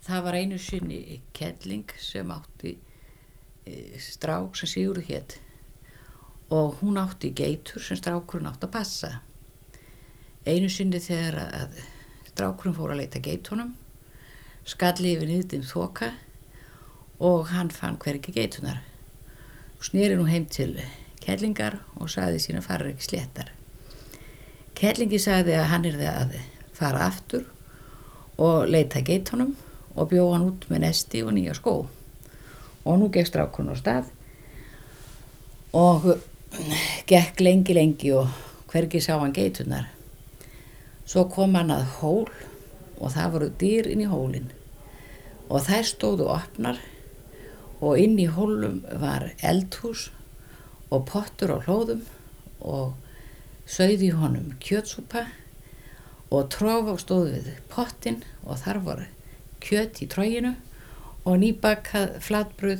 Það var einu sinni kelling sem átti strák sem Sigurður hét og hún átti geitur sem strákurinn átti að passa. Einu sinni þegar að strákurinn fór að leita geitunum, skalli yfir niðdum þoka og hann fann hvergi geitunar. Sneri nú heim til kellingar og sagði sína farir ekki sléttar. Kellingi sagði að hann yrði að fara aftur og leita geitunum og bjó hann út með nesti og nýja skó. Og nú gekk strákurinn á stað og gekk lengi og hvergi sá hann geitunar. Svo kom hann að hól og það voru dýr inn í hólinn og þær stóðu opnar og inn í hólum var eldhús og pottur á hlóðum og sauð í honum kjötsúpa og tróf á stóð við pottinn og þar var kjöt í tróginu og nýbakað flatbrauð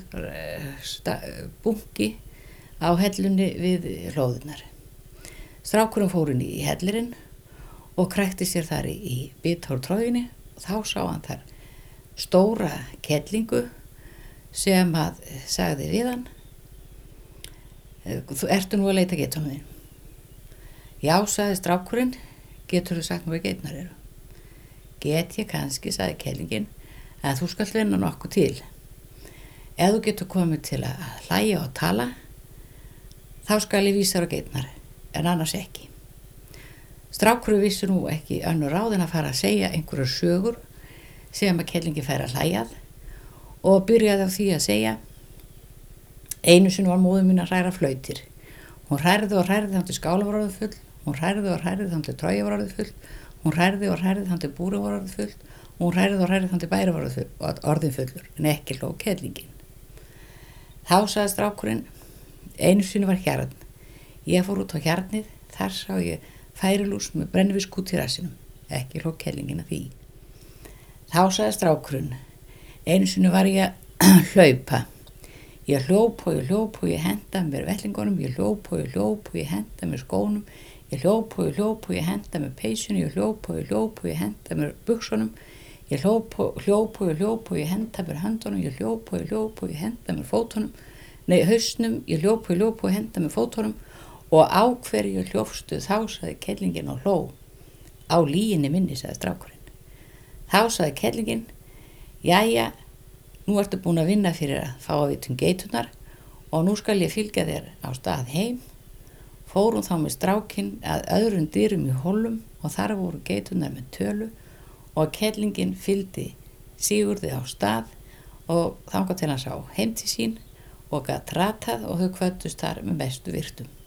bunki á hellunni við hlóðunar. Strákurinn fór inn í hellirinn og krækti sér þar í bita úr tróginni og þá sá hann þar stóra kellingu sem að sagði við hann: Ertu nú að leita geitunum þín? Já, sagði strákurinn, geturðu sagt mér hvað geitnar eru? Get ég kannski, sagði kellingin, en þú skalt vinna nokkuð til. Ef þú getur komið til að hlæja og tala, þá skal ég vísa þér á geitnar, en annars ekki. Strákurinn vissi nú ekki önnur ráð en að fara að segja einhverjar sögur sem að kellingin færi að hlæjað og byrjaði á því að segja: Einu sinni var móðir mín að hræra flautir. Hún hrærði og hrærði þangað til skála var orðið full, hún hrærði og hrærði þangað til trója var orðið full, hún hrærði og hrærði þangað til búri var orðið full, hún hrærði og hrærði þangað til bæri var orðið fullur, en ekki hló kellingin. Þá sagði strákurinn: Einu sinni var hjarn. Ég fór út á hjarnið, þar sá ég færilús með brennivínsskút í rassinum, ekki hló kellingin að því. Þá sagði strákurinn: Einu sinni var ég að hlaupa. Ég hljóp og ég henda mér vettlingunum, ég hljóp og ég henda mér skónum, ég hljóp og ég henda mér peysunum, ég hljóp og ég henda mér buksunum, ég hljóp og ég henda mér höndunum, ég hljóp og ég henda mér fótunum, hausnum, ég hljóp og ég henda mér fótunum og á hverju hljófstu þá, sagði kellingin og hló. Á lýginni minni, sagði strákurinn. Þá sagði kellingin: Jæja, nú ertu búin að vinna fyrir að fá að vita geitunar og nú skal ég fylgja þér á stað heim. Fór hún þá með strákinn að öðrum dyrum í hólum og þar voru geitunar með tölu og kellingin fylgdi Sigurði á stað og þangað til hann sá heim til sín og gat ratað og þau kvöddust þar með mestu virtum.